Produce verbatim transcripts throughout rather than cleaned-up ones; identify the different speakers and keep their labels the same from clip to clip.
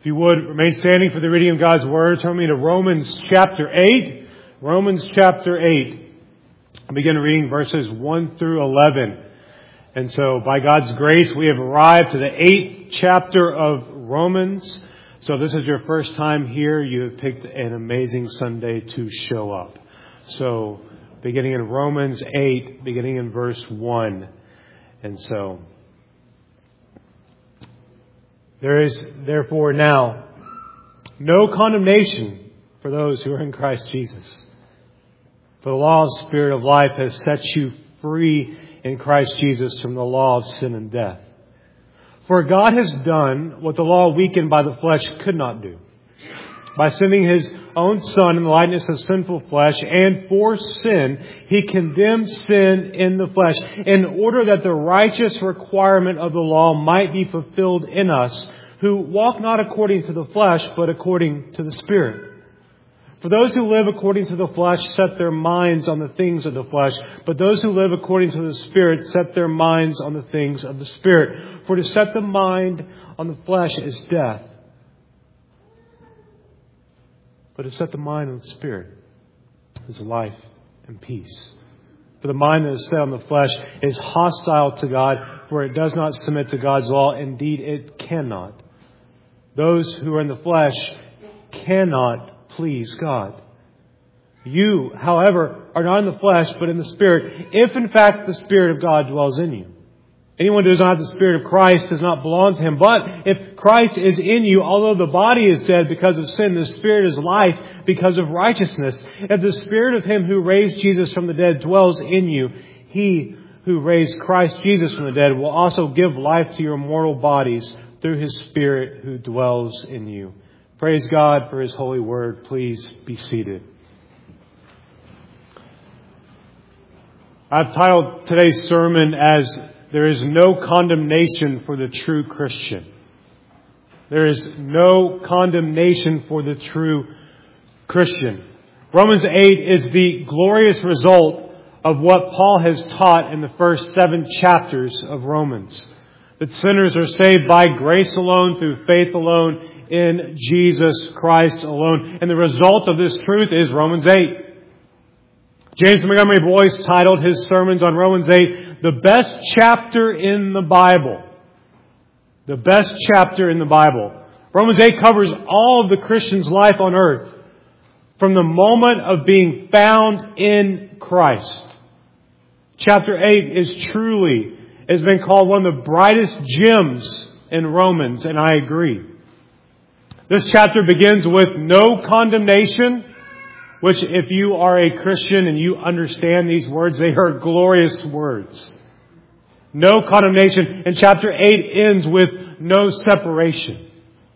Speaker 1: If you would, remain standing for the reading of God's Word. Turn me to Romans chapter eight. Romans chapter eight. I'll begin reading verses one through eleven. And so, by God's grace, we have arrived to the eighth chapter of Romans. So if this is your first time here, you have picked an amazing Sunday to show up. So, beginning in Romans eight, beginning in verse one. And so, there is therefore now no condemnation for those who are in Christ Jesus. For the law of the Spirit of life has set you free in Christ Jesus from the law of sin and death. For God has done what the law weakened by the flesh could not do. By sending His own Son in the likeness of sinful flesh, and for sin, He condemned sin in the flesh, in order that the righteous requirement of the law might be fulfilled in us, who walk not according to the flesh, but according to the Spirit. For those who live according to the flesh set their minds on the things of the flesh, but those who live according to the Spirit set their minds on the things of the Spirit. For to set the mind on the flesh is death, but to set the mind on the Spirit is life and peace. For the mind that is set on the flesh is hostile to God, for it does not submit to God's law. Indeed, it cannot. Those who are in the flesh cannot please God. You, however, are not in the flesh, but in the Spirit, if in fact the Spirit of God dwells in you. Anyone who does not have the Spirit of Christ does not belong to Him. But if Christ is in you, although the body is dead because of sin, the Spirit is life because of righteousness. If the Spirit of Him who raised Jesus from the dead dwells in you, He who raised Christ Jesus from the dead will also give life to your mortal bodies through His Spirit who dwells in you. Praise God for His holy word. Please be seated. I've titled today's sermon as "There is no condemnation for the true Christian." There is no condemnation for the true Christian. Romans eight is the glorious result of what Paul has taught in the first seven chapters of Romans. That sinners are saved by grace alone, through faith alone, in Jesus Christ alone. And the result of this truth is Romans eight. James Montgomery Boyce titled his sermons on Romans eight, "The best chapter in the Bible." The best chapter in the Bible. Romans eight covers all of the Christian's life on earth, from the moment of being found in Christ. Chapter eight is truly, has been called one of the brightest gems in Romans, and I agree. This chapter begins with no condemnation, which if you are a Christian and you understand these words, they are glorious words. No condemnation. And chapter eight ends with no separation.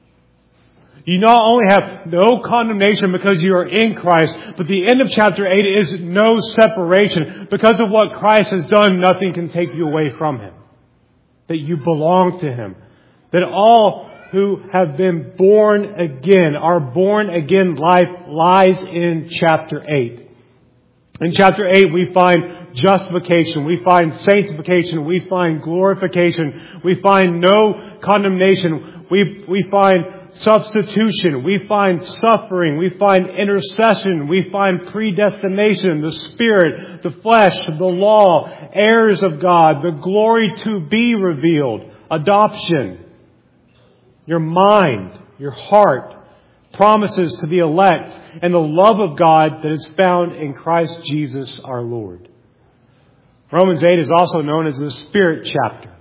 Speaker 1: You not only have no condemnation because you are in Christ, but the end of chapter eight is no separation. Because of what Christ has done, nothing can take you away from Him. That you belong to Him. That all who have been born again, our born again life lies in chapter eight. In chapter eight we find justification, we find sanctification, we find glorification, we find no condemnation, we, we find substitution, we find suffering, we find intercession, we find predestination, the Spirit, the flesh, the law, heirs of God, the glory to be revealed, adoption, your mind, your heart, promises to the elect, and the love of God that is found in Christ Jesus our Lord. Romans eight is also known as the Spirit chapter.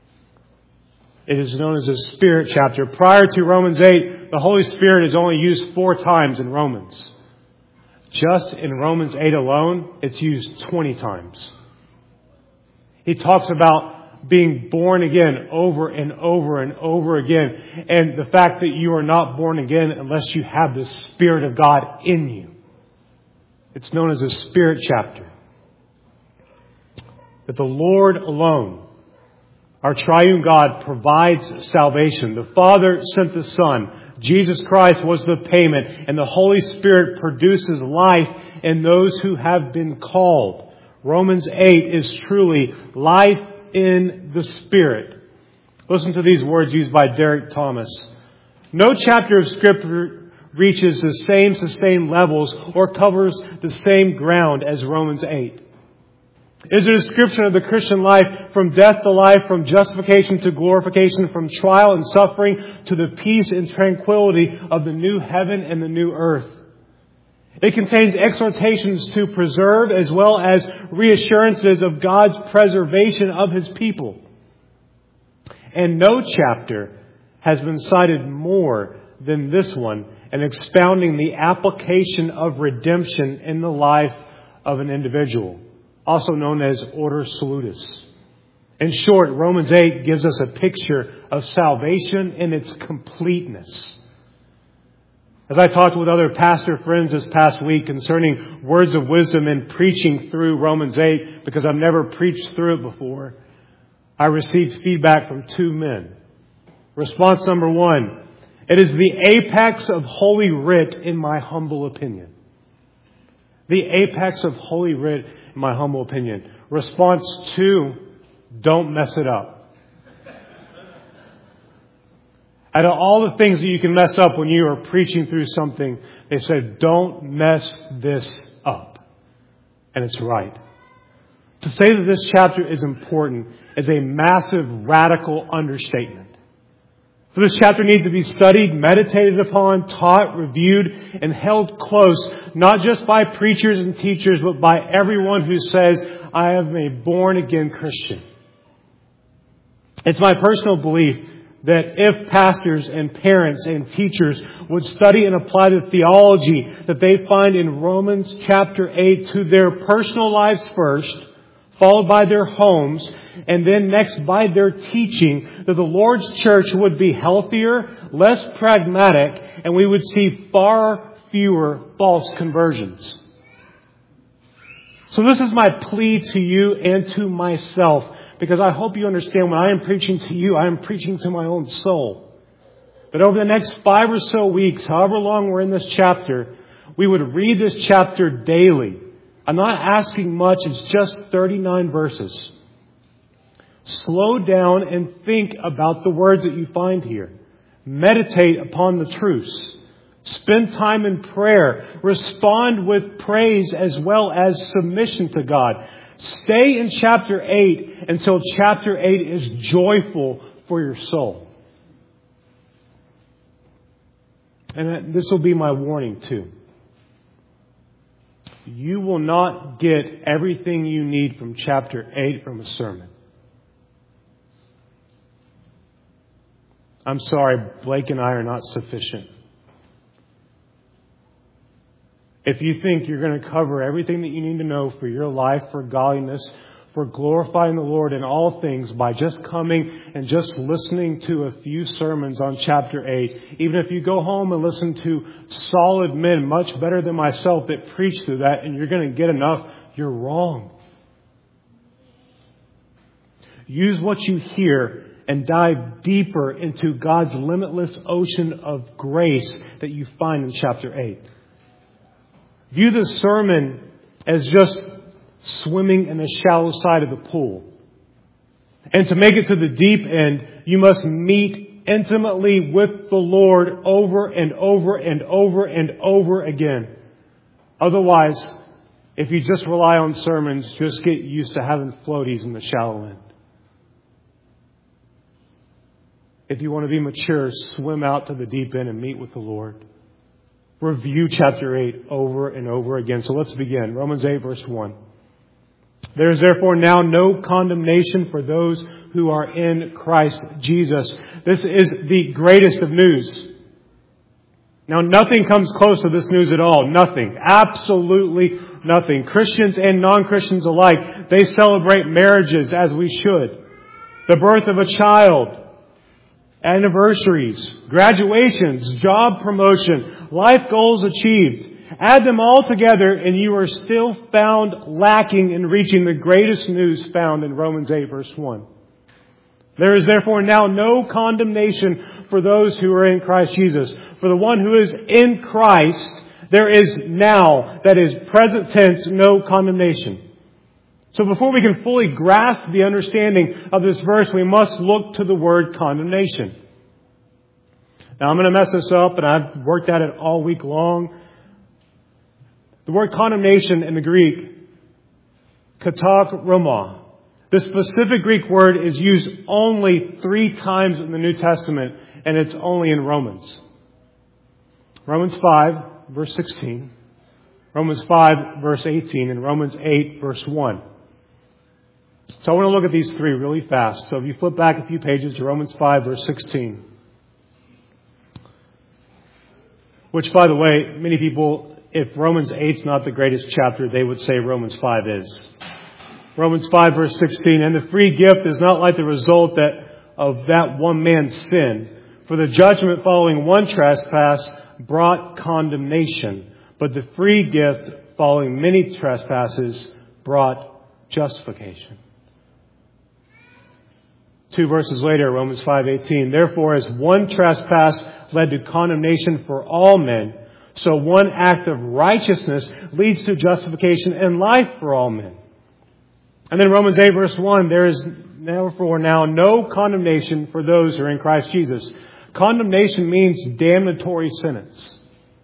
Speaker 1: It is known as the Spirit chapter. Prior to Romans eight, the Holy Spirit is only used four times in Romans. Just in Romans eight alone, it's used twenty times. He talks about being born again over and over and over again. And the fact that you are not born again unless you have the Spirit of God in you. It's known as the Spirit chapter. That the Lord alone, our triune God, provides salvation. The Father sent the Son. Jesus Christ was the payment. And the Holy Spirit produces life in those who have been called. Romans eight is truly life in the Spirit. Listen to these words used by Derek Thomas. No chapter of Scripture reaches the same sustained levels or covers the same ground as Romans eight. It is a description of the Christian life from death to life, from justification to glorification, from trial and suffering to the peace and tranquility of the new heaven and the new earth. It contains exhortations to preserve as well as reassurances of God's preservation of His people. And no chapter has been cited more than this one in expounding the application of redemption in the life of an individual, also known as Ordo Salutis. In short, Romans eight gives us a picture of salvation in its completeness. As I talked with other pastor friends this past week concerning words of wisdom and preaching through Romans eight, because I've never preached through it before, I received feedback from two men. Response number one: it is the apex of Holy Writ in my humble opinion. The apex of Holy Writ in my humble opinion. Response two: don't mess it up. Out of all the things that you can mess up when you are preaching through something, they said, don't mess this up. And it's right. To say that this chapter is important is a massive, radical understatement. For this chapter needs to be studied, meditated upon, taught, reviewed, and held close, not just by preachers and teachers, but by everyone who says, I am a born-again Christian. It's my personal belief that if pastors and parents and teachers would study and apply the theology that they find in Romans chapter eight to their personal lives first, followed by their homes, and then next by their teaching, that the Lord's church would be healthier, less pragmatic, and we would see far fewer false conversions. So this is my plea to you and to myself, because I hope you understand when I am preaching to you, I am preaching to my own soul. That over the next five or so weeks, however long we're in this chapter, we would read this chapter daily. I'm not asking much, it's just thirty-nine verses. Slow down and think about the words that you find here. Meditate upon the truths. Spend time in prayer. Respond with praise as well as submission to God. Stay in chapter eight until chapter eight is joyful for your soul. And this will be my warning too. You will not get everything you need from chapter eight from a sermon. I'm sorry, Blake and I are not sufficient. If you think you're going to cover everything that you need to know for your life, for godliness, for glorifying the Lord in all things by just coming and just listening to a few sermons on chapter eight, even if you go home and listen to solid men, much better than myself, that preach through that, and you're going to get enough, you're wrong. Use what you hear and dive deeper into God's limitless ocean of grace that you find in chapter eight. View the sermon as just swimming in the shallow side of the pool. And to make it to the deep end, you must meet intimately with the Lord over and over and over and over again. Otherwise, if you just rely on sermons, just get used to having floaties in the shallow end. If you want to be mature, swim out to the deep end and meet with the Lord. Review chapter eight over and over again. So let's begin. Romans eight, verse one. There is therefore now no condemnation for those who are in Christ Jesus. This is the greatest of news. Now, nothing comes close to this news at all. Nothing. Absolutely nothing. Christians and non-Christians alike, they celebrate marriages as we should. The birth of a child. Anniversaries, graduations, job promotion, life goals achieved. Add them all together and you are still found lacking in reaching the greatest news found in Romans eight verse one. There is therefore now no condemnation for those who are in Christ Jesus. For the one who is in Christ, there is now, that is present tense, no condemnation. So before we can fully grasp the understanding of this verse, we must look to the word condemnation. Now I'm going to mess this up, and I've worked at it all week long. The word condemnation in the Greek, katarroma. The specific Greek word is used only three times in the New Testament, and it's only in Romans. Romans five, verse sixteen. Romans five, verse eighteen, and Romans eight, verse one. So I want to look at these three really fast. So if you flip back a few pages to Romans five, verse sixteen. Which, by the way, many people, if Romans eight is not the greatest chapter, they would say Romans five is. Romans five, verse sixteen. And the free gift is not like the result that of that one man's sin. For the judgment following one trespass brought condemnation. But the free gift following many trespasses brought justification. Two verses later, Romans five eighteen. Therefore, as one trespass led to condemnation for all men, so one act of righteousness leads to justification and life for all men. And then Romans eight, verse one, there is therefore now no condemnation for those who are in Christ Jesus. Condemnation means damnatory sentence.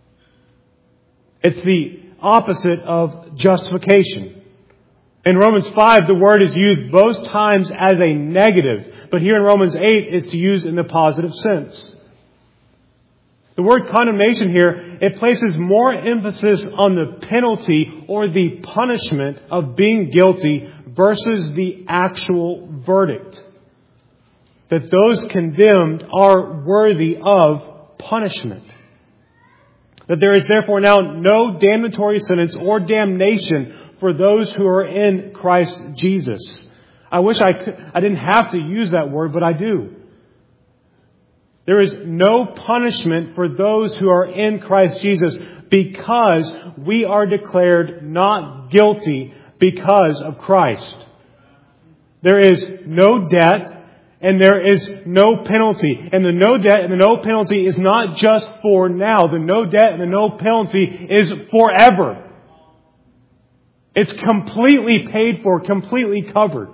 Speaker 1: It's the opposite of justification. In Romans five, the word is used both times as a negative. But here in Romans eight, it's used in the positive sense. The word condemnation here, it places more emphasis on the penalty or the punishment of being guilty versus the actual verdict. That those condemned are worthy of punishment. That there is therefore now no damnatory sentence or damnation for those who are in Christ Jesus. I wish I could, I didn't have to use that word, but I do. There is no punishment for those who are in Christ Jesus because we are declared not guilty because of Christ. There is no debt and there is no penalty. And the no debt and the no penalty is not just for now. The no debt and the no penalty is forever. It's completely paid for, completely covered.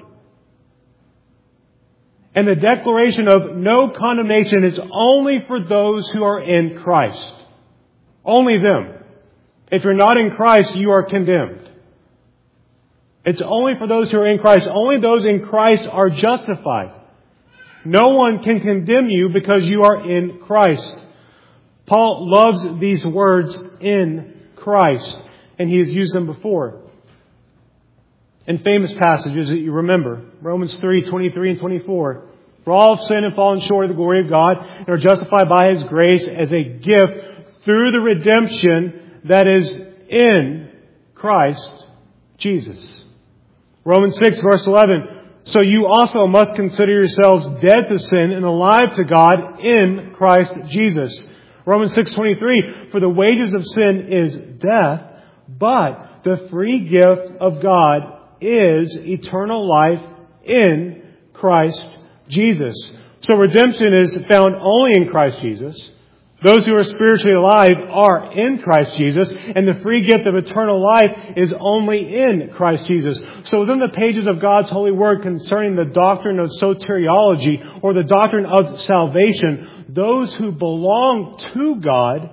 Speaker 1: And the declaration of no condemnation is only for those who are in Christ. Only them. If you're not in Christ, you are condemned. It's only for those who are in Christ. Only those in Christ are justified. No one can condemn you because you are in Christ. Paul loves these words, in Christ, and he has used them before. In famous passages that you remember, Romans three, twenty-three and twenty-four. For all have sinned and fallen short of the glory of God and are justified by His grace as a gift through the redemption that is in Christ Jesus. Romans six, verse eleven. So you also must consider yourselves dead to sin and alive to God in Christ Jesus. Romans six, twenty-three. For the wages of sin is death, but the free gift of God is eternal life in Christ Jesus. So redemption is found only in Christ Jesus. Those who are spiritually alive are in Christ Jesus, and the free gift of eternal life is only in Christ Jesus. So within the pages of God's holy word concerning the doctrine of soteriology or the doctrine of salvation, those who belong to God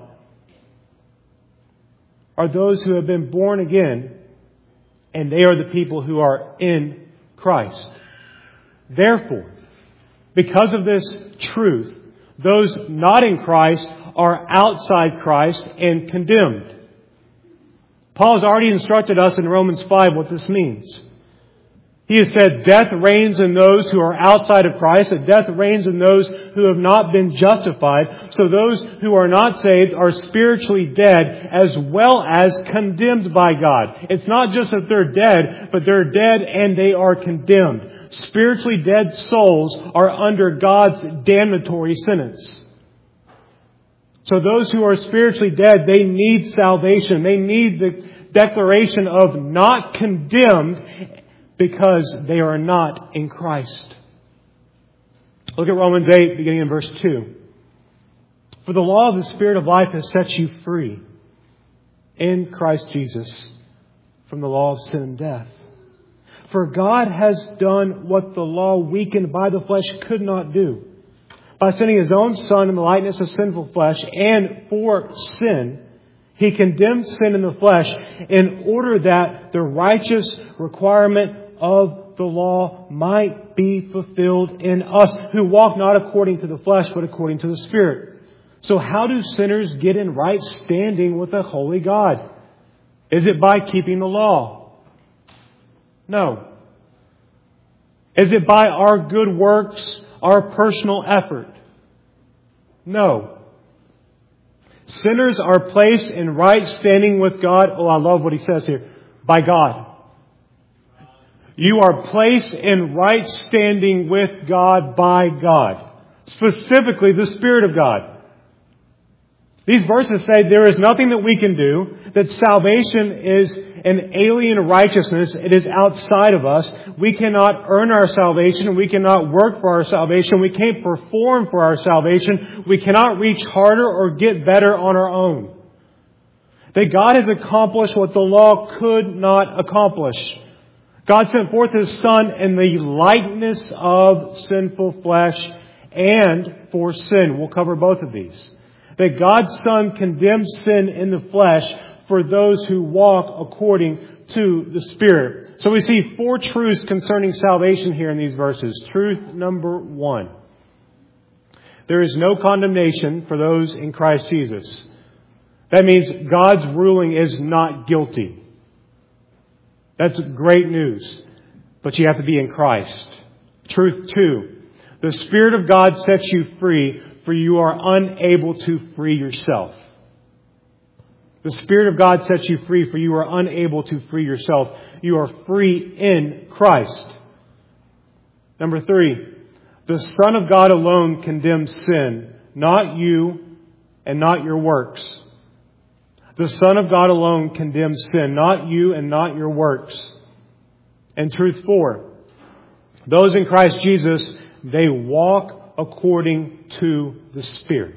Speaker 1: are those who have been born again, and they are the people who are in Christ. Therefore, because of this truth, those not in Christ are outside Christ and condemned. Paul has already instructed us in Romans five what this means. He has said death reigns in those who are outside of Christ, that death reigns in those who have not been justified. So those who are not saved are spiritually dead as well as condemned by God. It's not just that they're dead, but they're dead and they are condemned. Spiritually dead souls are under God's damnatory sentence. So those who are spiritually dead, they need salvation. They need the declaration of not condemned because they are not in Christ. Look at Romans eight, beginning in verse two. For the law of the Spirit of life has set you free in Christ Jesus from the law of sin and death. For God has done what the law weakened by the flesh could not do, by sending His own Son in the likeness of sinful flesh and for sin, He condemned sin in the flesh in order that the righteous requirement of the law might be fulfilled in us who walk not according to the flesh but according to the Spirit. So how do sinners get in right standing with a holy God? Is it by keeping the law? No. Is it by our good works, our personal effort? No. Sinners are placed in right standing with God. Oh, I love what he says here. By God. You are placed in right standing with God by God. Specifically, the Spirit of God. These verses say there is nothing that we can do, that salvation is an alien righteousness. It is outside of us. We cannot earn our salvation. We cannot work for our salvation. We can't perform for our salvation. We cannot reach harder or get better on our own. That God has accomplished what the law could not accomplish. God sent forth His Son in the likeness of sinful flesh and for sin. We'll cover both of these. That God's Son condemned sin in the flesh for those who walk according to the Spirit. So we see four truths concerning salvation here in these verses. Truth number one. There is no condemnation for those in Christ Jesus. That means God's ruling is not guilty. That's great news. But you have to be in Christ. Truth two. The Spirit of God sets you free, for you are unable to free yourself. The Spirit of God sets you free, for you are unable to free yourself. You are free in Christ. Number three, the Son of God alone condemns sin, not you and not your works. The Son of God alone condemns sin, not you and not your works. And truth four, those in Christ Jesus, they walk according to the Spirit.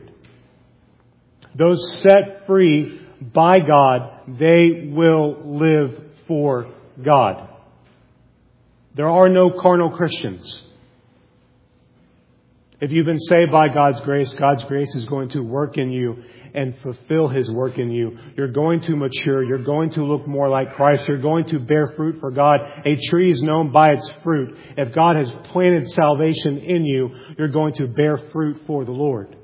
Speaker 1: Those set free by God, they will live for God. There are no carnal Christians. If you've been saved by God's grace, God's grace is going to work in you and fulfill His work in you. You're going to mature. You're going to look more like Christ. You're going to bear fruit for God. A tree is known by its fruit. If God has planted salvation in you, you're going to bear fruit for the Lord.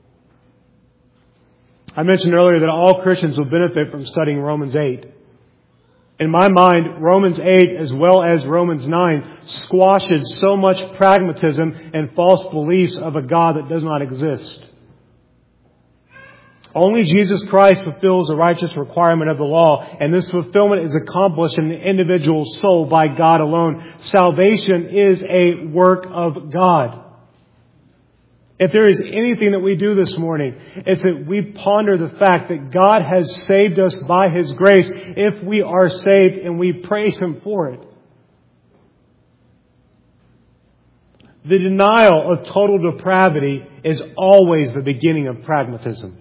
Speaker 1: I mentioned earlier that all Christians will benefit from studying Romans eight. In my mind, Romans eight as well as Romans nine squashes so much pragmatism and false beliefs of a God that does not exist. Only Jesus Christ fulfills the righteous requirement of the law, and this fulfillment is accomplished in the individual soul by God alone. Salvation is a work of God. If there is anything that we do this morning, it's that we ponder the fact that God has saved us by His grace if we are saved, and we praise Him for it. The denial of total depravity is always the beginning of pragmatism.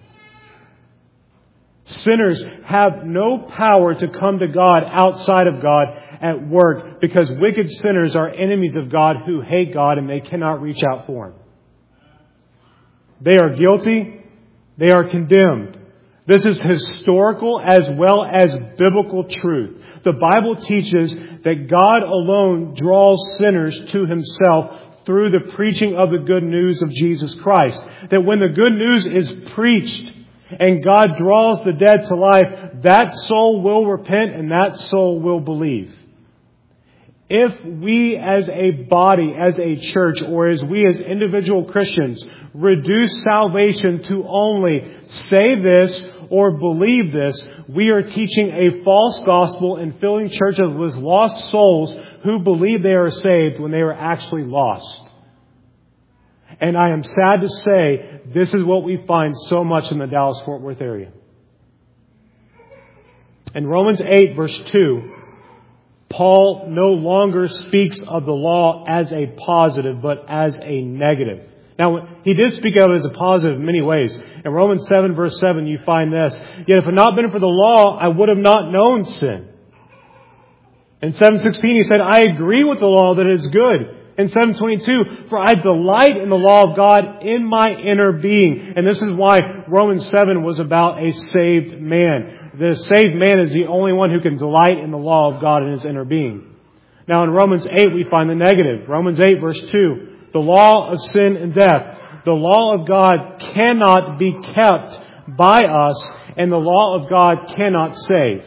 Speaker 1: Sinners have no power to come to God outside of God at work, because wicked sinners are enemies of God who hate God and they cannot reach out for Him. They are guilty. They are condemned. This is historical as well as biblical truth. The Bible teaches that God alone draws sinners to Himself through the preaching of the good news of Jesus Christ. That when the good news is preached and God draws the dead to life, that soul will repent and that soul will believe. If we as a body, as a church, or as we as individual Christians reduce salvation to only say this or believe this, we are teaching a false gospel and filling churches with lost souls who believe they are saved when they are actually lost. And I am sad to say, this is what we find so much in the Dallas-Fort Worth area. In Romans eight, verse two, Paul no longer speaks of the law as a positive, but as a negative. Now, he did speak of it as a positive in many ways. In Romans seven, verse seven, you find this: "Yet if it had not been for the law, I would have not known sin." In seven sixteen, he said, "I agree with the law that it is good." In seven twenty-two, for I delight in the law of God in my inner being. And this is why Romans seven was about a saved man. The saved man is the only one who can delight in the law of God in his inner being. Now in Romans eight we find the negative. Romans eight verse two. The law of sin and death. The law of God cannot be kept by us, and the law of God cannot save.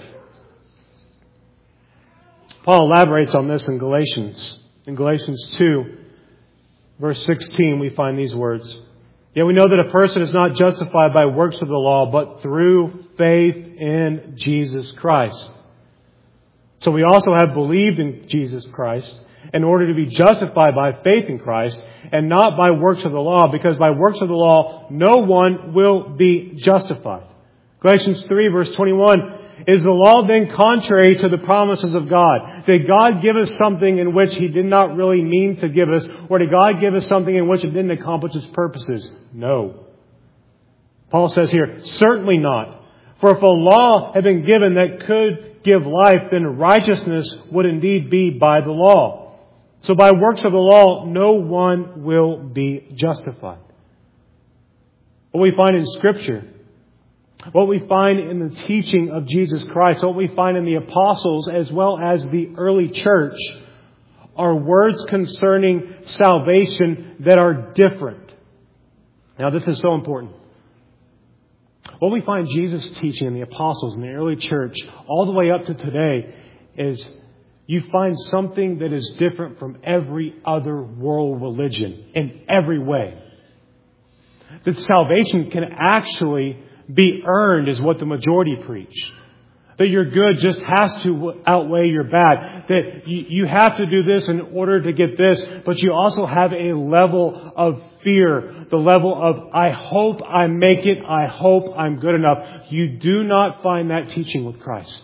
Speaker 1: Paul elaborates on this in Galatians. In Galatians two, verse sixteen, we find these words. Yet we know that a person is not justified by works of the law, but through faith in Jesus Christ. So we also have believed in Jesus Christ in order to be justified by faith in Christ and not by works of the law, because by works of the law no one will be justified. Galatians three, verse twenty-one. Is the law then contrary to the promises of God? Did God give us something in which He did not really mean to give us? Or did God give us something in which it didn't accomplish His purposes? No. Paul says here, certainly not. For if a law had been given that could give life, then righteousness would indeed be by the law. So by works of the law, no one will be justified. What we find in Scripture, what we find in the teaching of Jesus Christ, what we find in the apostles as well as the early church, are words concerning salvation that are different. Now this is so important. What we find Jesus teaching in the apostles in the early church all the way up to today is you find something that is different from every other world religion in every way. That salvation can actually be earned is what the majority preach. That your good just has to outweigh your bad. That you, you have to do this in order to get this, but you also have a level of fear. The level of, I hope I make it. I hope I'm good enough. You do not find that teaching with Christ.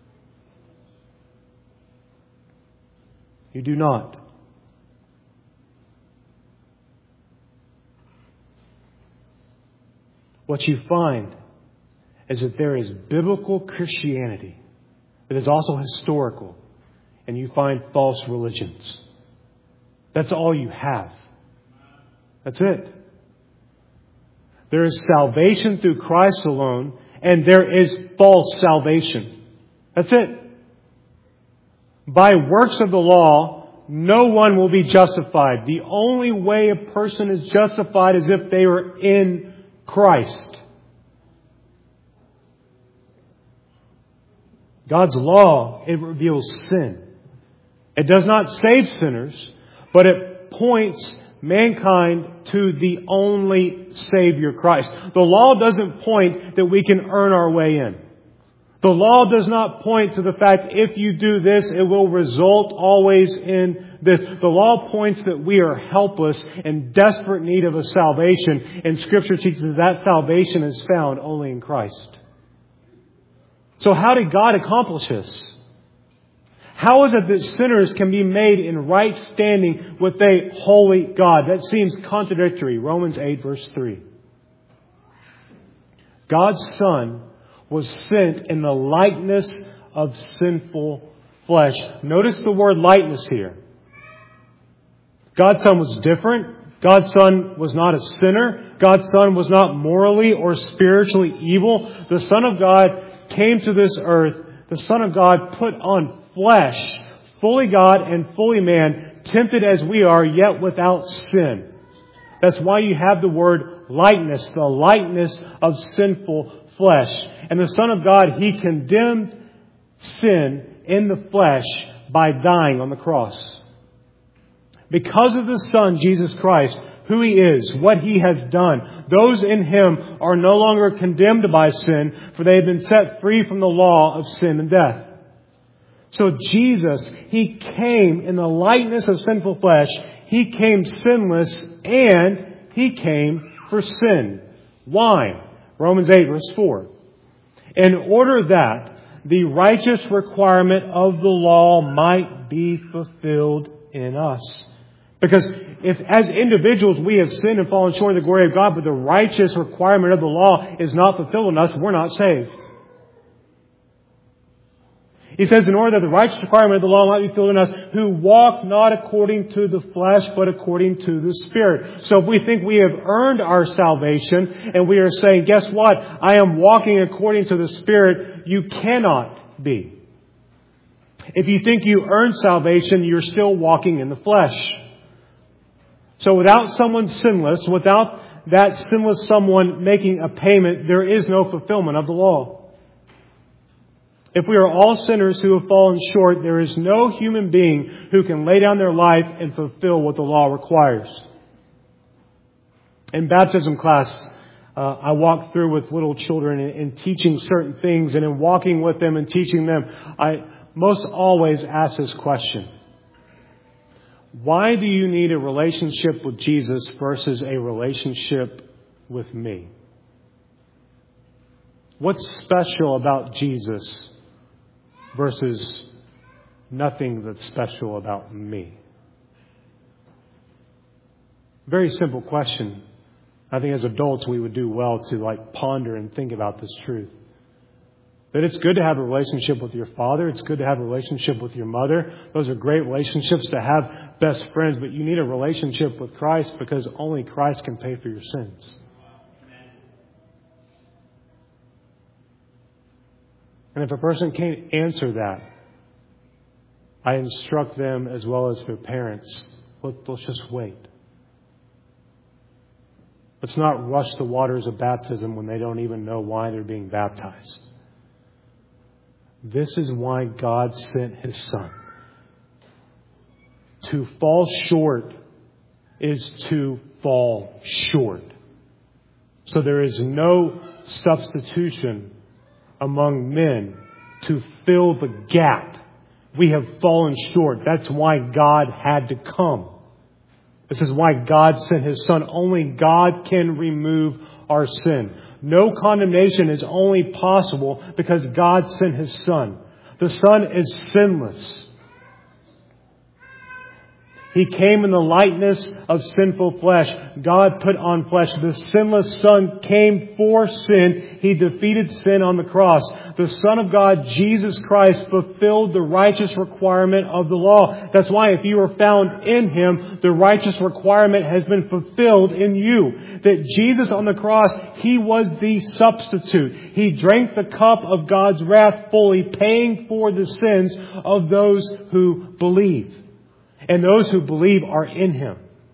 Speaker 1: You do not. What you find is that there is biblical Christianity that is also historical, and you find false religions. That's all you have. That's it. There is salvation through Christ alone, and there is false salvation. That's it. By works of the law, no one will be justified. The only way a person is justified is if they are in Christ. God's law, it reveals sin. It does not save sinners, but it points mankind to the only Savior, Christ. The law doesn't point that we can earn our way in. The law does not point to the fact if you do this, it will result always in this. The law points that we are helpless and desperate need of a salvation. And Scripture teaches that salvation is found only in Christ. So how did God accomplish this? How is it that sinners can be made in right standing with a holy God? That seems contradictory. Romans eight verse three. God's Son was sent in the likeness of sinful flesh. Notice the word likeness here. God's Son was different. God's Son was not a sinner. God's Son was not morally or spiritually evil. The Son of God came to this earth. The Son of God put on flesh, fully God and fully man, tempted as we are, yet without sin. That's why you have the word likeness, the likeness of sinful flesh. And the Son of God, He condemned sin in the flesh by dying on the cross. Because of the Son, Jesus Christ, who He is, what He has done, those in Him are no longer condemned by sin, for they have been set free from the law of sin and death. So Jesus, He came in the likeness of sinful flesh. He came sinless, and He came for sin. Why? Romans eight verse four. In order that the righteous requirement of the law might be fulfilled in us. Because if as individuals we have sinned and fallen short of the glory of God, but the righteous requirement of the law is not fulfilled in us, we're not saved. He says, in order that the righteous requirement of the law might be filled in us, who walk not according to the flesh, but according to the Spirit. So if we think we have earned our salvation, and we are saying, guess what? I am walking according to the Spirit, you cannot be. If you think you earned salvation, you're still walking in the flesh. So without someone sinless, without that sinless someone making a payment, there is no fulfillment of the law. If we are all sinners who have fallen short, there is no human being who can lay down their life and fulfill what the law requires. In baptism class, uh, I walk through with little children in, in teaching certain things, and in walking with them and teaching them, I most always ask this question. Why do you need a relationship with Jesus versus a relationship with me? What's special about Jesus versus nothing that's special about me? Very simple question. I think as adults we would do well to like ponder and think about this truth. That it's good to have a relationship with your father. It's good to have a relationship with your mother. Those are great relationships to have best friends. But you need a relationship with Christ because only Christ can pay for your sins. And if a person can't answer that, I instruct them as well as their parents, let's just wait. Let's not rush the waters of baptism when they don't even know why they're being baptized. This is why God sent His Son. To fall short is to fall short. So there is no substitution among men to fill the gap. We have fallen short. That's why God had to come. This is why God sent His Son. Only God can remove our sin. No condemnation is only possible because God sent His Son. The Son is sinless. He came in the likeness of sinful flesh. God put on flesh. The sinless Son came for sin. He defeated sin on the cross. The Son of God, Jesus Christ, fulfilled the righteous requirement of the law. That's why if you are found in Him, the righteous requirement has been fulfilled in you. That Jesus on the cross, He was the substitute. He drank the cup of God's wrath fully, paying for the sins of those who believe. And those who believe are in Him.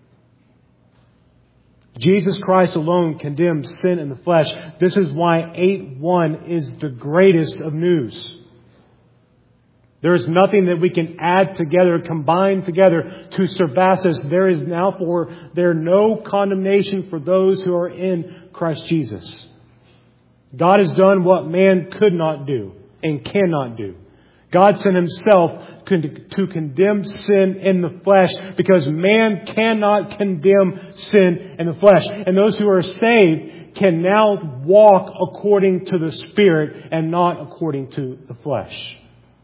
Speaker 1: Jesus Christ alone condemns sin in the flesh. This is why eight one is the greatest of news. There is nothing that we can add together, combine together to surpass us. There is now for there no condemnation for those who are in Christ Jesus. God has done what man could not do and cannot do. God sent Himself to condemn sin in the flesh because man cannot condemn sin in the flesh. And those who are saved can now walk according to the Spirit and not according to the flesh.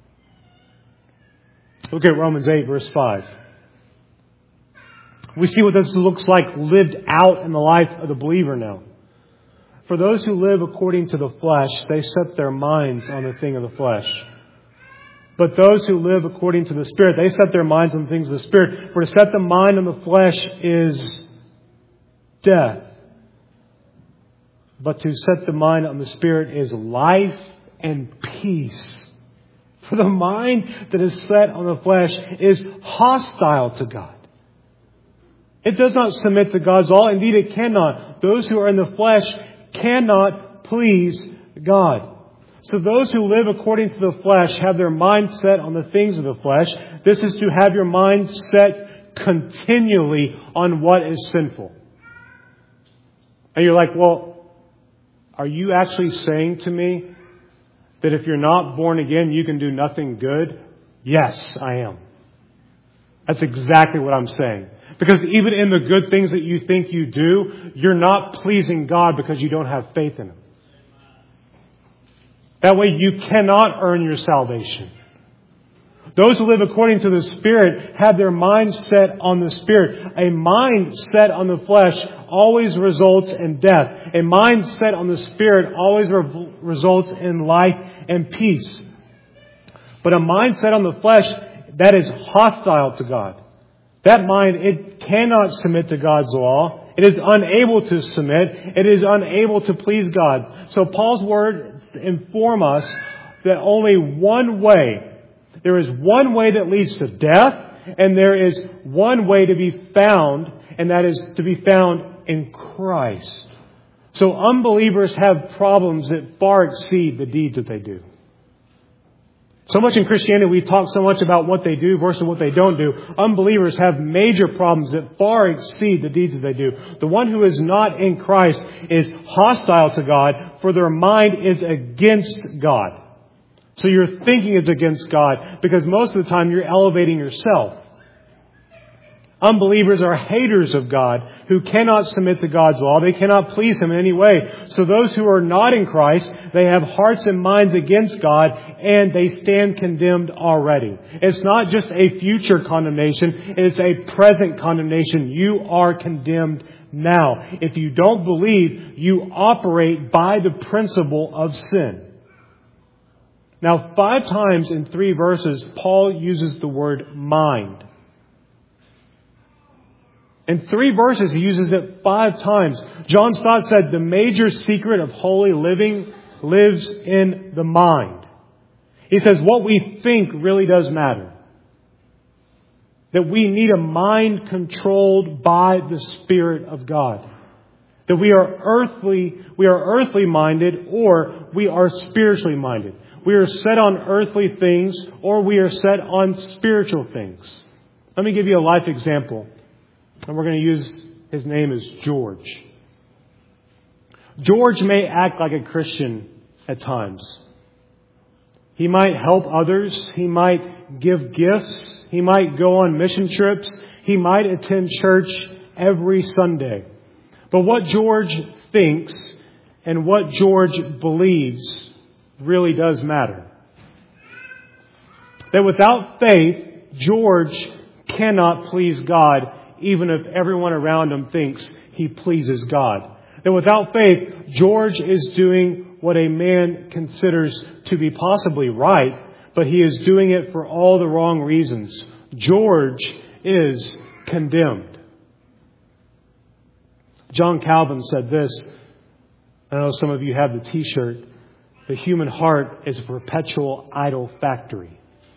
Speaker 1: Look at Romans eight verse five. We see what this looks like lived out in the life of the believer now. For those who live according to the flesh, they set their minds on the thing of the flesh. But those who live according to the Spirit, they set their minds on the things of the Spirit. For to set the mind on the flesh is death. But to set the mind on the Spirit is life and peace. For the mind that is set on the flesh is hostile to God. It does not submit to God's law. Indeed, it cannot. Those who are in the flesh cannot please God. So those who live according to the flesh have their mind set on the things of the flesh. This is to have your mind set continually on what is sinful. And you're like, well, are you actually saying to me that if you're not born again, you can do nothing good? Yes, I am. That's exactly what I'm saying. Because even in the good things that you think you do, you're not pleasing God because you don't have faith in Him. That way you cannot earn your salvation. Those who live according to the Spirit have their mind set on the Spirit. A mind set on the flesh always results in death. A mind set on the Spirit always re- results in life and peace. But a mind set on the flesh, that is hostile to God. That mind, it cannot submit to God's law. It is unable to submit. It is unable to please God. So Paul's words inform us that only one way, there is one way that leads to death, and there is one way to be found, and that is to be found in Christ. So unbelievers have problems that far exceed the deeds that they do. So much in Christianity, we talk so much about what they do versus what they don't do. Unbelievers have major problems that far exceed the deeds that they do. The one who is not in Christ is hostile to God, for their mind is against God. So your thinking is against God, because most of the time you're elevating yourself. Unbelievers are haters of God who cannot submit to God's law. They cannot please Him in any way. So those who are not in Christ, they have hearts and minds against God, and they stand condemned already. It's not just a future condemnation. It's a present condemnation. You are condemned now. If you don't believe, you operate by the principle of sin. Now, five times in three verses, Paul uses the word mind. In three verses, he uses it five times. John Stott said the major secret of holy living lives in the mind. He says what we think really does matter. That we need a mind controlled by the Spirit of God. That we are earthly, we are earthly minded, or we are spiritually minded. We are set on earthly things, or we are set on spiritual things. Let me give you a life example. And we're going to use his name as George. George may act like a Christian at times. He might help others. He might give gifts. He might go on mission trips. He might attend church every Sunday. But what George thinks and what George believes really does matter. That without faith, George cannot please God, even if everyone around him thinks he pleases God. That without faith, George is doing what a man considers to be possibly right, but he is doing it for all the wrong reasons. George is condemned. John Calvin said this. I know some of you have the t-shirt. The human heart is a perpetual idol factory.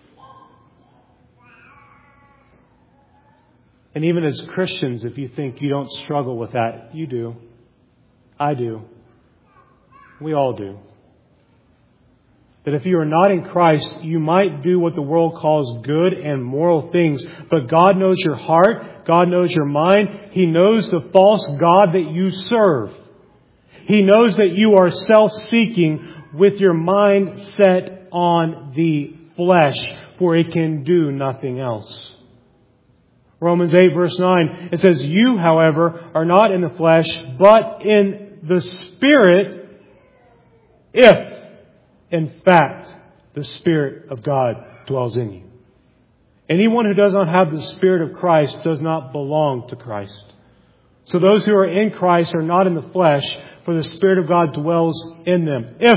Speaker 1: And even as Christians, if you think you don't struggle with that, you do. I do. We all do. That if you are not in Christ, you might do what the world calls good and moral things. But God knows your heart. God knows your mind. He knows the false God that you serve. He knows that you are self-seeking with your mind set on the flesh, for it can do nothing else. Romans eight verse nine, it says, you, however, are not in the flesh, but in the Spirit, if, in fact, the Spirit of God dwells in you. Anyone who does not have the Spirit of Christ does not belong to Christ. So those who are in Christ are not in the flesh, for the Spirit of God dwells in them. If.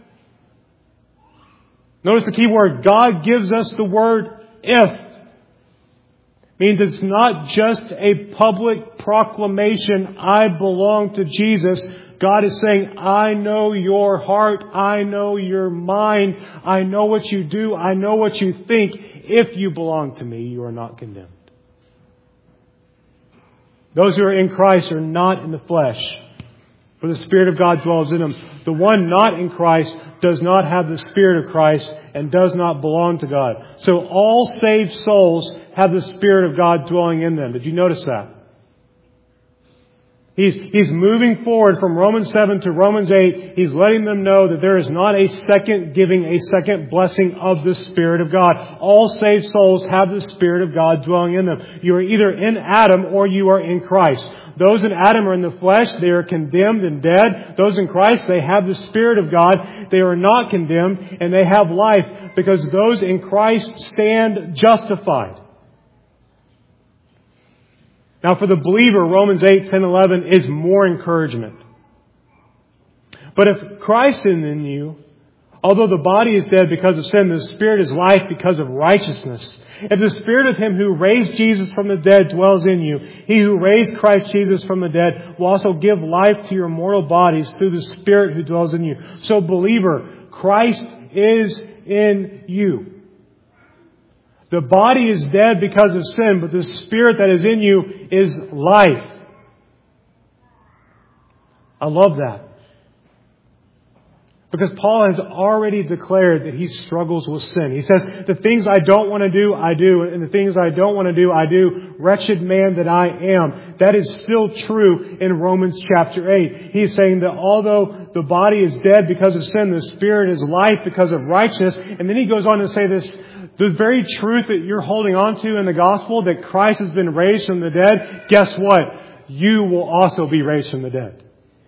Speaker 1: Notice the key word. God gives us the word if. Means it's not just a public proclamation, I belong to Jesus. God is saying, I know your heart. I know your mind. I know what you do. I know what you think. If you belong to me, you are not condemned. Those who are in Christ are not in the flesh, for the Spirit of God dwells in them. The one not in Christ does not have the Spirit of Christ and does not belong to God. So all saved souls have the Spirit of God dwelling in them. Did you notice that? He's, he's moving forward from Romans seven to Romans eight. He's letting them know that there is not a second giving, a second blessing of the Spirit of God. All saved souls have the Spirit of God dwelling in them. You are either in Adam or you are in Christ. Those in Adam are in the flesh. They are condemned and dead. Those in Christ, they have the Spirit of God. They are not condemned and they have life, because those in Christ stand justified. Now for the believer, Romans eight, ten, eleven is more encouragement. But if Christ is in you, Although the body is dead because of sin, the Spirit is life because of righteousness. If the Spirit of Him who raised Jesus from the dead dwells in you, He who raised Christ Jesus from the dead will also give life to your mortal bodies through the Spirit who dwells in you. So believer, Christ is in you. The body is dead because of sin, but the Spirit that is in you is life. I love that. Because Paul has already declared that he struggles with sin. He says, the things I don't want to do, I do. And the things I don't want to do, I do. Wretched man that I am. That is still true in Romans chapter eight. He is saying that although the body is dead because of sin, the Spirit is life because of righteousness. And then he goes on to say this, the very truth that you're holding on to in the gospel, that Christ has been raised from the dead, guess what? You will also be raised from the dead.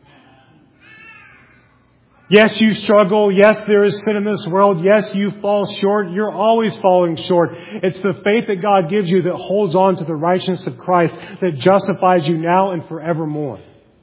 Speaker 1: Yes, you struggle. Yes, there is sin in this world. Yes, you fall short. You're always falling short. It's the faith that God gives you that holds on to the righteousness of Christ that justifies you now and forevermore.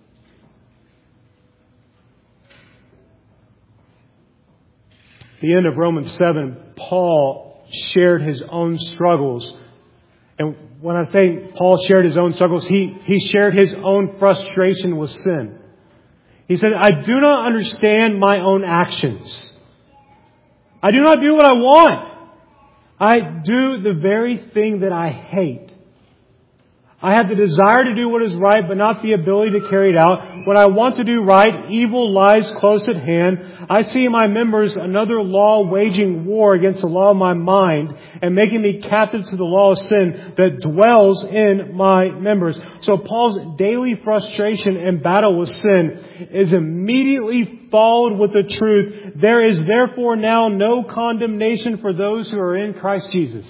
Speaker 1: At the end of Romans seven, Paul shared his own struggles. And when I say Paul shared his own struggles, he, he shared his own frustration with sin. He said, I do not understand my own actions. I do not do what I want. I do the very thing that I hate. I have the desire to do what is right, but not the ability to carry it out. When I want to do right, evil lies close at hand. I see in my members another law waging war against the law of my mind and making me captive to the law of sin that dwells in my members. So Paul's daily frustration and battle with sin is immediately followed with the truth. There is therefore now no condemnation for those who are in Christ Jesus.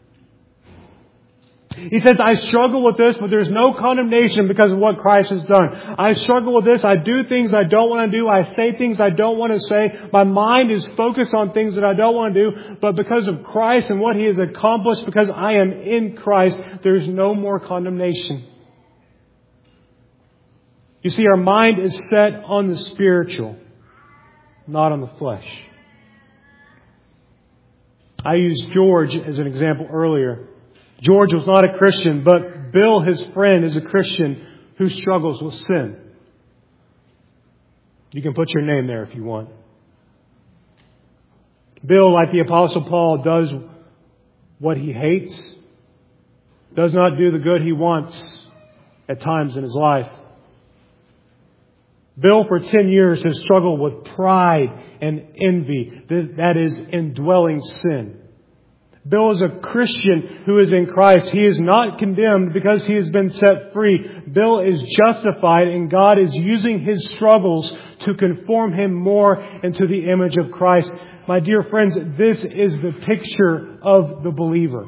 Speaker 1: He says, I struggle with this, but there's no condemnation because of what Christ has done. I struggle with this. I do things I don't want to do. I say things I don't want to say. My mind is focused on things that I don't want to do. But because of Christ and what He has accomplished, because I am in Christ, there's no more condemnation. You see, our mind is set on the spiritual, not on the flesh. I used George as an example earlier. George was not a Christian, but Bill, his friend, is a Christian who struggles with sin. You can put your name there if you want. Bill, like the Apostle Paul, does what he hates, does not do the good he wants at times in his life. Bill, for ten years, has struggled with pride and envy, that is, indwelling sin. Bill is a Christian who is in Christ. He is not condemned because he has been set free. Bill is justified, and God is using his struggles to conform him more into the image of Christ. My dear friends, this is the picture of the believer.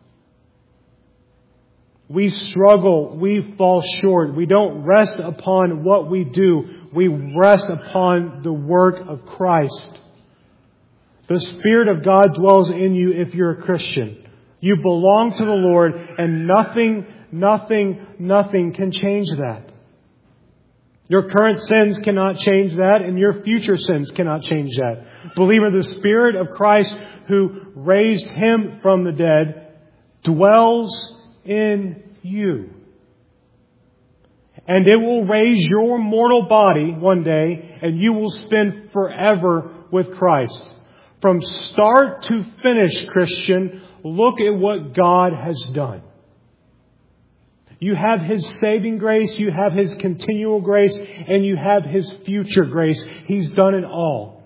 Speaker 1: We struggle. We fall short. We don't rest upon what we do. We rest upon the work of Christ. The Spirit of God dwells in you if you're a Christian. You belong to the Lord, and nothing, nothing, nothing can change that. Your current sins cannot change that, and your future sins cannot change that. Believer, the Spirit of Christ who raised Him from the dead dwells in you. And it will raise your mortal body one day, and you will spend forever with Christ. From start to finish, Christian, look at what God has done. You have His saving grace, you have His continual grace, and you have His future grace. He's done it all.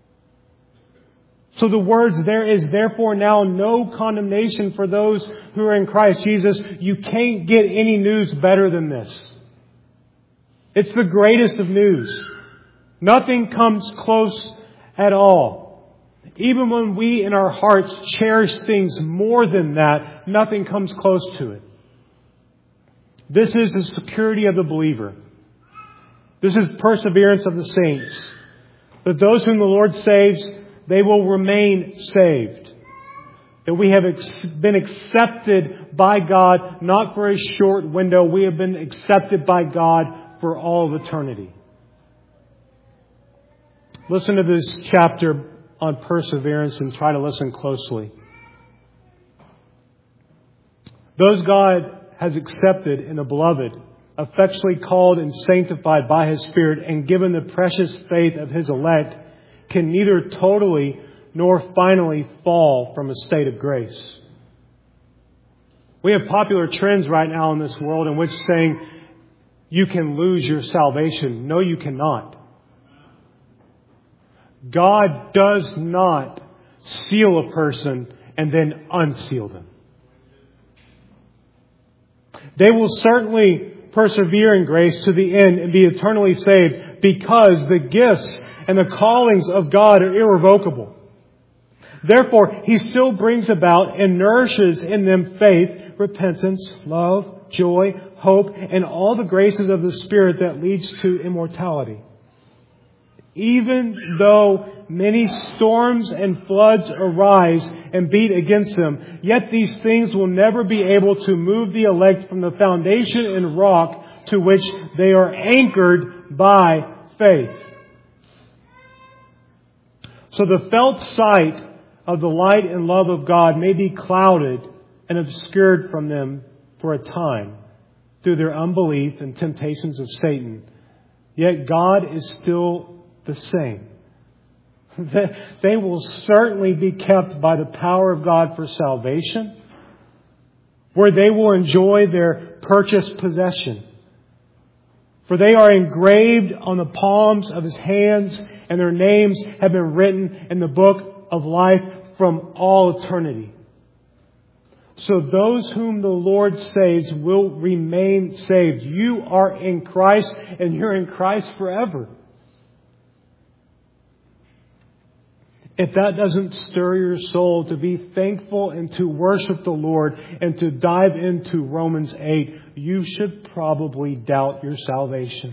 Speaker 1: So the words, there is therefore now no condemnation for those who are in Christ Jesus. You can't get any news better than this. It's the greatest of news. Nothing comes close at all. Even when we in our hearts cherish things more than that, nothing comes close to it. This is the security of the believer. This is perseverance of the saints. That those whom the Lord saves, they will remain saved. That we have been accepted by God, not for a short window. We have been accepted by God for all of eternity. Listen to this chapter on perseverance and try to listen closely. Those God has accepted in the Beloved, effectually called and sanctified by His Spirit and given the precious faith of His elect, can neither totally nor finally fall from a state of grace. We have popular trends right now in this world in which saying you can lose your salvation. No, you cannot. God does not seal a person and then unseal them. They will certainly persevere in grace to the end and be eternally saved because the gifts and the callings of God are irrevocable. Therefore, He still brings about and nourishes in them faith, repentance, love, joy, hope, and all the graces of the Spirit that leads to immortality. Even though many storms and floods arise and beat against them, yet these things will never be able to move the elect from the foundation and rock to which they are anchored by faith. So the felt sight of the light and love of God may be clouded and obscured from them for a time through their unbelief and temptations of Satan. Yet God is still the same. They will certainly be kept by the power of God for salvation, where they will enjoy their purchased possession. For they are engraved on the palms of His hands, and their names have been written in the book of life from all eternity. So those whom the Lord saves will remain saved. You are in Christ, and you're in Christ forever. If that doesn't stir your soul to be thankful and to worship the Lord and to dive into Romans eight, you should probably doubt your salvation.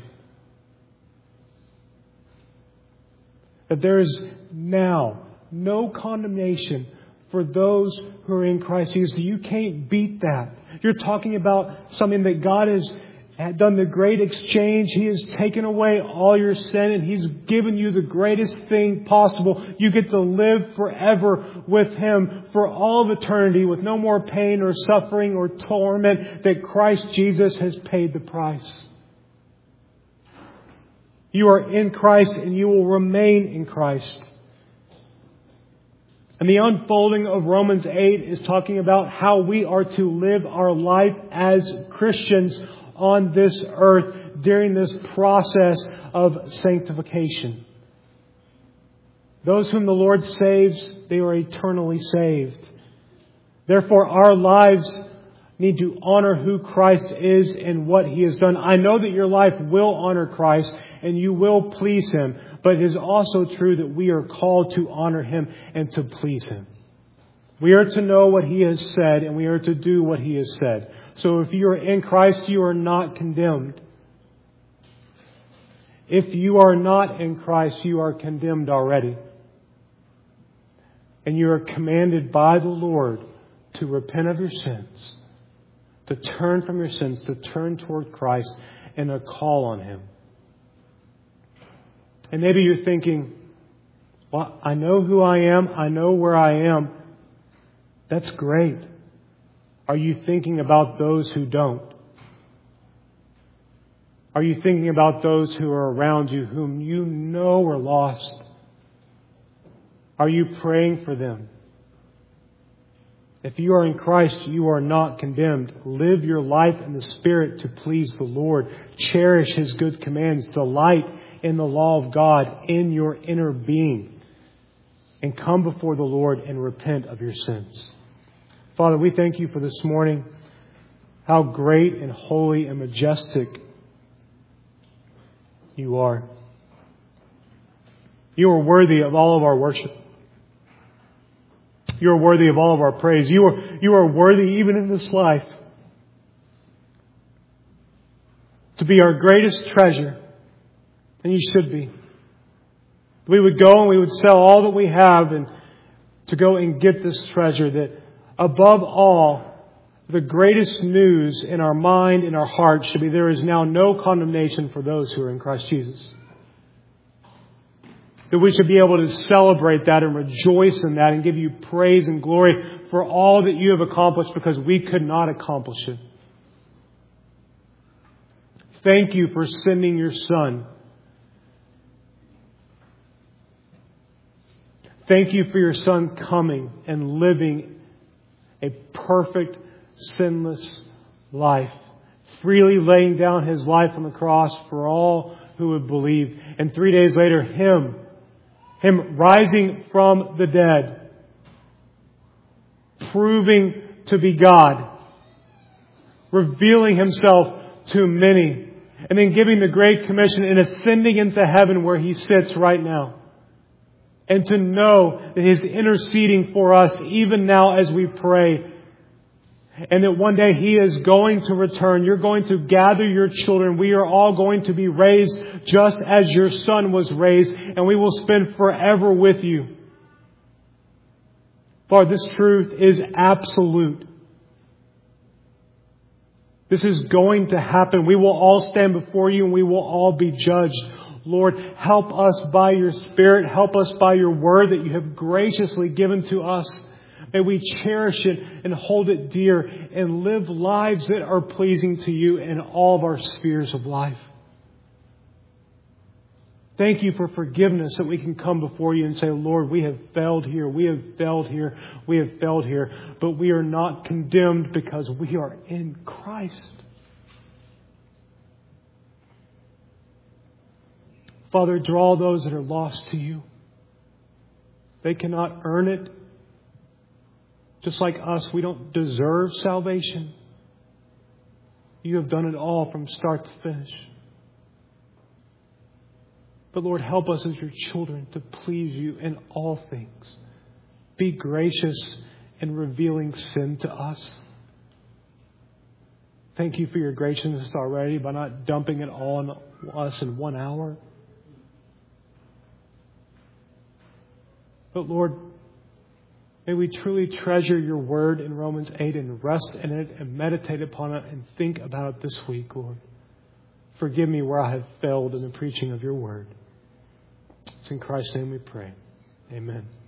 Speaker 1: That there is now no condemnation for those who are in Christ Jesus. You can't beat that. You're talking about something that God has done the great exchange. He has taken away all your sin and He's given you the greatest thing possible. You get to live forever with Him for all of eternity with no more pain or suffering or torment, that Christ Jesus has paid the price. You are in Christ and you will remain in Christ. And the unfolding of Romans eight is talking about how we are to live our life as Christians on this earth during this process of sanctification. Those whom the Lord saves, they are eternally saved. Therefore, our lives need to honor who Christ is and what He has done. I know that your life will honor Christ and you will please Him, but it is also true that we are called to honor Him and to please Him. We are to know what He has said and we are to do what He has said. So if you are in Christ, you are not condemned. If you are not in Christ, you are condemned already. And you are commanded by the Lord to repent of your sins, to turn from your sins, to turn toward Christ, and to call on Him. And maybe you're thinking, well, I know who I am. I know where I am. That's great. Are you thinking about those who don't? Are you thinking about those who are around you whom you know are lost? Are you praying for them? If you are in Christ, you are not condemned. Live your life in the Spirit to please the Lord. Cherish His good commands. Delight in the law of God in your inner being. And come before the Lord and repent of your sins. Father, we thank You for this morning. How great and holy and majestic You are. You are worthy of all of our worship. You are worthy of all of our praise. You are, you are worthy even in this life to be our greatest treasure. And You should be. We would go and we would sell all that we have and to go and get this treasure, that above all, the greatest news in our mind, in our heart, should be there is now no condemnation for those who are in Christ Jesus. That we should be able to celebrate that and rejoice in that and give you praise and glory for all that you have accomplished because we could not accomplish it. Thank you for sending your Son. Thank you for your Son coming and living a perfect, sinless life, freely laying down His life on the cross for all who would believe. And three days later, Him, Him rising from the dead, proving to be God, revealing Himself to many, and then giving the Great Commission and ascending into heaven where He sits right now. And to know that He's interceding for us even now as we pray. And that one day He is going to return. You're going to gather your children. We are all going to be raised just as your Son was raised. And we will spend forever with you. Lord, this truth is absolute. This is going to happen. We will all stand before you and we will all be judged. Lord, help us by your Spirit. Help us by your word that you have graciously given to us. May we cherish it and hold it dear and live lives that are pleasing to you in all of our spheres of life. Thank you for forgiveness that we can come before you and say, Lord, we have failed here. We have failed here. We have failed here. But we are not condemned because we are in Christ. Father, draw those that are lost to you. They cannot earn it. Just like us, we don't deserve salvation. You have done it all from start to finish. But Lord, help us as your children to please you in all things. Be gracious in revealing sin to us. Thank you for your graciousness already by not dumping it all on us in one hour. But Lord, may we truly treasure your word in Romans eight and rest in it and meditate upon it and think about it this week, Lord. Forgive me where I have failed in the preaching of your word. It's in Christ's name we pray. Amen.